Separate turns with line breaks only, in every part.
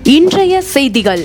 இன்றைய செய்திகள்.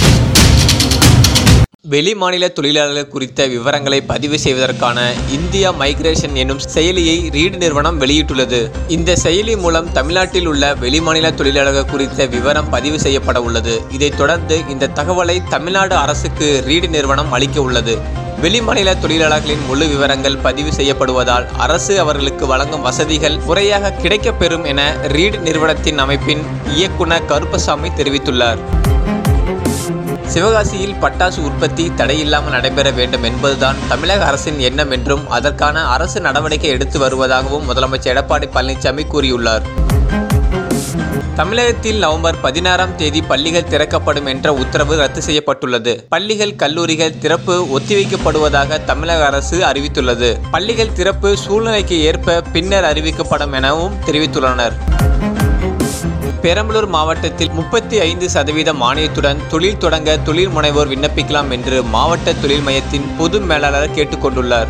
வெளிமாநில தொழிலாளர்கள் குறித்த விவரங்களை பதிவு செய்வதற்கான இந்தியா மைக்ரேஷன் எனும் செயலியை ரீட் நிறுவனம் வெளியிட்டுள்ளது. இந்த செயலி மூலம் தமிழ்நாட்டில் உள்ள வெளிமாநில தொழிலாளர்கள் குறித்த விவரம் பதிவு செய்யப்பட உள்ளது. இதைத் தொடர்ந்து இந்த தகவலை தமிழ்நாடு அரசுக்கு ரீட் நிறுவனம் அளிக்க உள்ளது. வெளிமாநில தொழிலாளர்களின் முழு விவரங்கள் பதிவு செய்யப்படுவதால் அரசு அவர்களுக்கு வழங்கும் வசதிகள் முறையாக கிடைக்கப்பெறும் என ரீட் நிறுவனத்தின் அமைப்பின் இயக்குனர் கருப்பசாமி தெரிவித்துள்ளார். சிவகாசியில் பட்டாசு உற்பத்தி தடையில்லாமல் நடைபெற வேண்டும் என்பதுதான் தமிழக அரசின் எண்ணம் என்றும் அதற்கான அரசு நடவடிக்கை எடுத்து வருவதாகவும் முதலமைச்சர் எடப்பாடி பழனிசாமி கூறியுள்ளார். தமிழகத்தில் நவம்பர் 16ஆம் தேதி பள்ளிகள் திறக்கப்படும் என்ற உத்தரவு ரத்து செய்யப்பட்டுள்ளது. பள்ளிகள், கல்லூரிகள் திறப்பு ஒத்திவைக்கப்படுவதாக தமிழக அரசு அறிவித்துள்ளது. பள்ளிகள் திறப்பு சூழ்நிலைக்கு ஏற்ப பின்னர் அறிவிக்கப்படும் எனவும் தெரிவித்துள்ளனர். பெரம்பலூர் மாவட்டத்தில் 35% மானியத்துடன் தொழில் தொடங்க தொழில் முனைவோர் விண்ணப்பிக்கலாம் என்று மாவட்ட தொழில் மையத்தின் பொது மேலாளர் கேட்டுக்கொண்டுள்ளார்.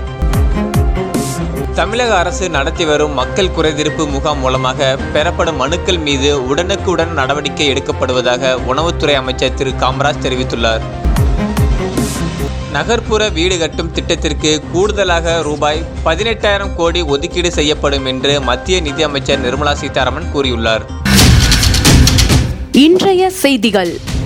தமிழக அரசு நடத்தி வரும் மக்கள் குறைதீர்ப்பு முகாம் மூலமாக பெறப்படும் மனுக்கள் மீது உடனுக்குடன் நடவடிக்கை எடுக்கப்படுவதாக உணவுத்துறை அமைச்சர் திரு காமராஜ் தெரிவித்துள்ளார். நகர்ப்புற வீடு கட்டும் திட்டத்திற்கு கூடுதலாக ரூபாய் 18,000 கோடி ஒதுக்கீடு செய்யப்படும் என்று மத்திய நிதியமைச்சர் நிர்மலா சீதாராமன் கூறியுள்ளார்.
இன்றைய செய்திகள்.